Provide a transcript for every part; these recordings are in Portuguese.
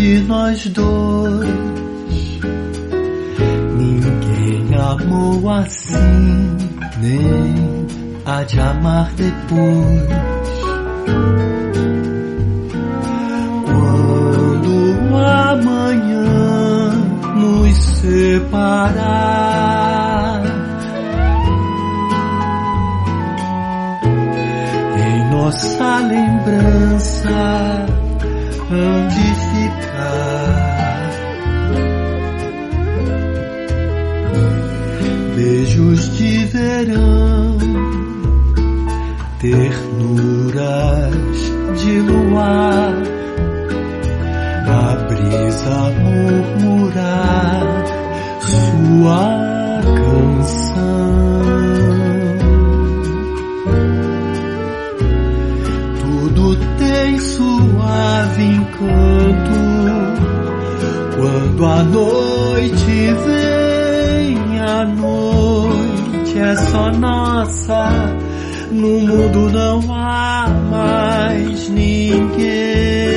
de nós dois. Ninguém amou assim, nem há de amar depois. Quando amanhã nos separar, em nossa lembrança hão de ficar beijos de verão, ternuras de luar, a brisa murmurar sua canção. Tudo tem suave encanto quando a noite vem. A noite é só nossa, no mundo não há mais ninguém.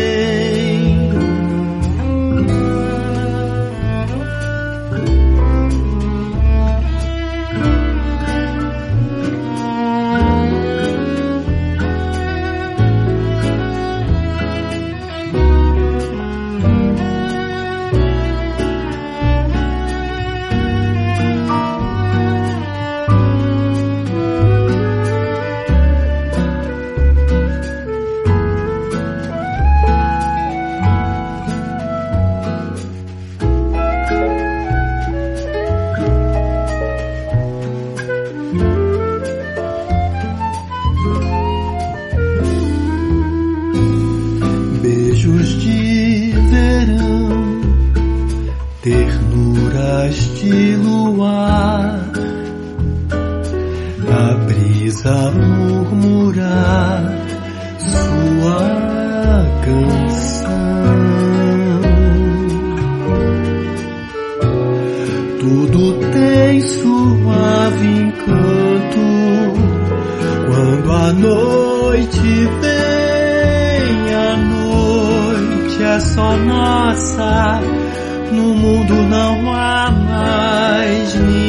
Beijos de verão, ternuras de luar, a brisa murmurar sua canção. Tudo tem suave encanto quando a noite vem. A noite é só nossa, no mundo não há mais ninguém.